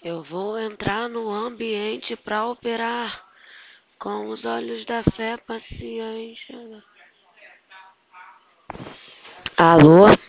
Eu vou entrar no ambiente para operar com os olhos da fé paciente. Alô?